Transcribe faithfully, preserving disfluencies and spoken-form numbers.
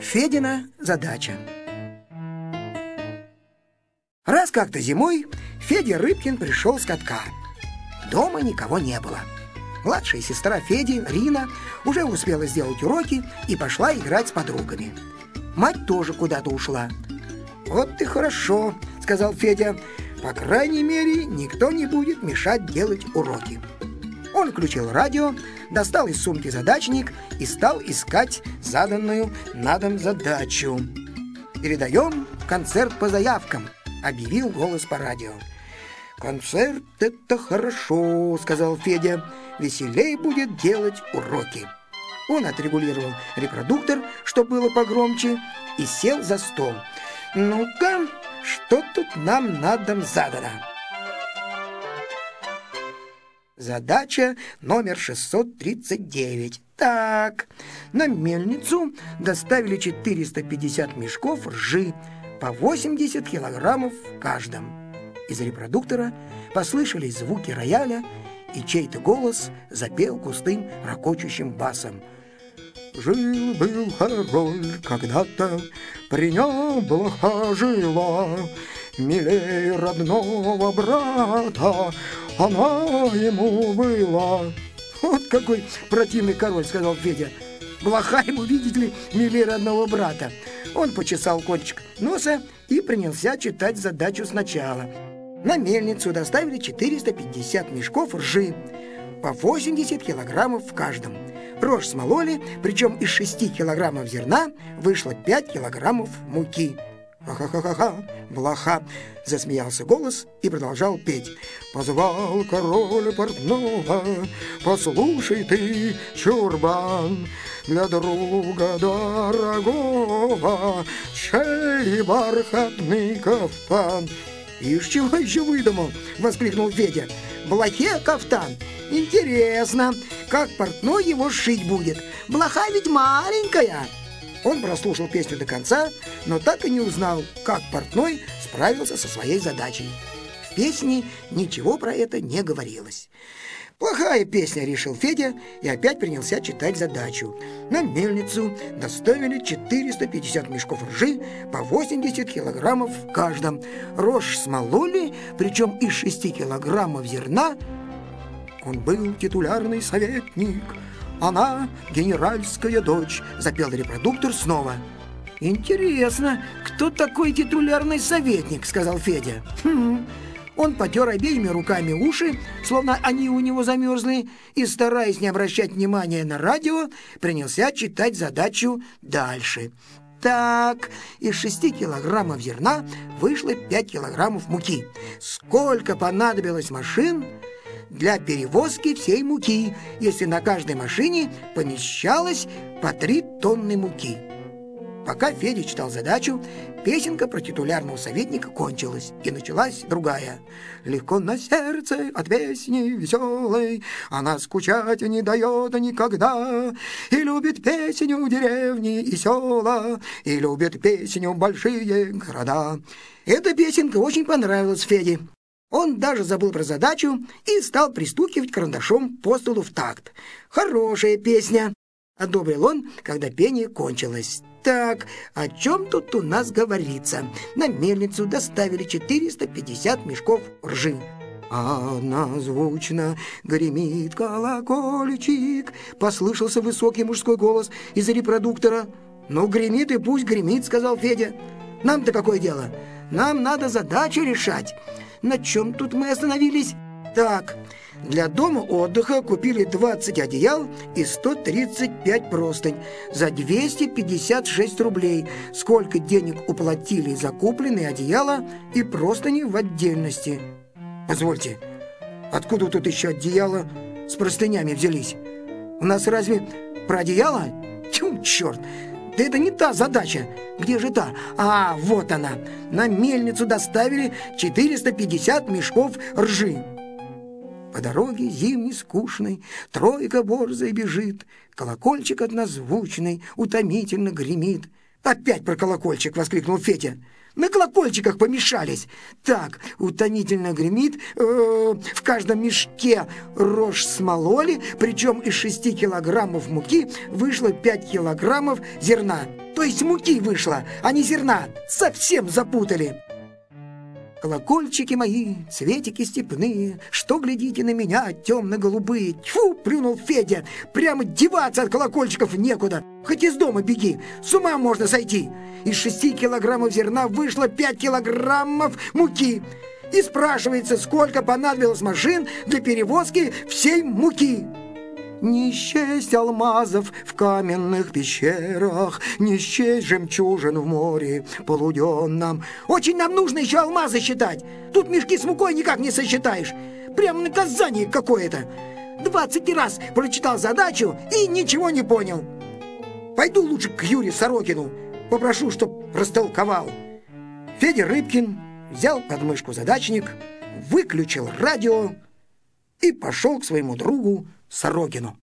Федина задача. Раз как-то зимой Федя Рыбкин пришел с катка. Дома никого не было. Младшая сестра Феди, Рина, уже успела сделать уроки и пошла играть с подругами. Мать тоже куда-то ушла. «Вот и хорошо», — сказал Федя. «По крайней мере, никто не будет мешать делать уроки». Он включил радио, достал из сумки задачник и стал искать заданную на дом задачу. «Передаем концерт по заявкам», — объявил голос по радио. «Концерт — это хорошо», — сказал Федя. «Веселей будет делать уроки». Он отрегулировал репродуктор, чтобы было погромче, и сел за стол. «Ну-ка, что тут нам на дом задано?» Задача номер шестьсот тридцать девять. Так, на мельницу доставили четыреста пятьдесят мешков ржи, по восемьдесят килограммов в каждом. Из репродуктора послышались звуки рояля, и чей-то голос запел густым ракочущим басом. «Жил-был король когда-то, при нем блоха жила, милей родного брата она ему была». «Вот какой противный король», — сказал Федя. «Блоха ему, видите ли, милей родного брата». Он почесал кончик носа и принялся читать задачу сначала. На мельницу доставили четыреста пятьдесят мешков ржи, по восемьдесят килограммов в каждом. Рожь смололи, причем из шести килограммов зерна вышло пять килограммов муки. «Ха-ха-ха-ха, блоха!» — засмеялся голос и продолжал петь. «Позвал король портного, послушай ты, чурбан, для друга дорогого чей бархатный кафтан». «Ишь, чего еще выдумал?» — воскликнул Федя. «Блохе кафтан? Интересно, как портной его сшить будет? Блоха ведь маленькая». Он прослушал песню до конца, но так и не узнал, как портной справился со своей задачей. В песне ничего про это не говорилось. «Плохая песня», — решил Федя и опять принялся читать задачу. На мельницу доставили четыреста пятьдесят мешков ржи, по восемьдесят килограммов в каждом. Рожь смололи, причем из шести килограммов зерна. Он был титулярный советник, она генеральская дочь, — запел репродуктор снова. «Интересно, кто такой титулярный советник?» — сказал Федя. «Хм». Он потер обеими руками уши, словно они у него замерзли, и, стараясь не обращать внимания на радио, принялся читать задачу дальше. Так, из шести килограммов зерна вышло пять килограммов муки. Сколько понадобилось машин для перевозки всей муки, если на каждой машине помещалось по три тонны муки? Пока Федя читал задачу, песенка про титулярного советника кончилась, и началась другая. «Легко на сердце от песни веселой, она скучать не дает никогда, и любит песню деревни и села, и любит песню большие города». Эта песенка очень понравилась Феде. Он даже забыл про задачу и стал пристукивать карандашом по столу в такт. «Хорошая песня», — одобрил он, когда пение кончилось. «Так, о чем тут у нас говорится? На мельницу доставили четыреста пятьдесят мешков ржи. А назвучно гремит колокольчик», — послышался высокий мужской голос из репродуктора. «Ну, гремит и пусть гремит», — сказал Федя. «Нам-то какое дело? Нам надо задачу решать. На чем тут мы остановились? Так, для дома отдыха купили двадцать одеял и сто тридцать пять простынь за двести пятьдесят шесть рублей. Сколько денег уплатили за купленные одеяла и простыни в отдельности?» «Позвольте, откуда тут еще одеяла с простынями взялись? У нас разве про одеяло? Тьфу, черт! Да это не та задача. Где же та? А, вот она. На мельницу доставили четыреста пятьдесят мешков ржи. По дороге зимней скучной тройка борзая бежит, колокольчик однозвучный утомительно гремит». «Опять про колокольчик!» — воскликнул Федя. На колокольчиках помешались. Так, утомительно гремит. Э, в каждом мешке рожь смололи, причем из шести килограммов муки вышло пять килограммов зерна. То есть муки вышло, а не зерна. Совсем запутали. Колокольчики мои, цветики степные, что глядите на меня, темно-голубые? Тьфу, плюнул Федя, прямо деваться от колокольчиков некуда. Хоть из дома беги, с ума можно сойти. Из шести килограммов зерна вышло пять килограммов муки. И спрашивается, сколько понадобилось машин для перевозки всей муки. Не счесть алмазов в каменных пещерах, не счесть жемчужин в море полуденном. Очень нам нужно еще алмазы считать. Тут мешки с мукой никак не сосчитаешь. Прям наказание какое-то. Двадцать раз прочитал задачу и ничего не понял. Пойду лучше к Юре Сорокину, попрошу, чтоб растолковал. Федя Рыбкин взял под мышку задачник, выключил радио и пошел к своему другу Сорокину.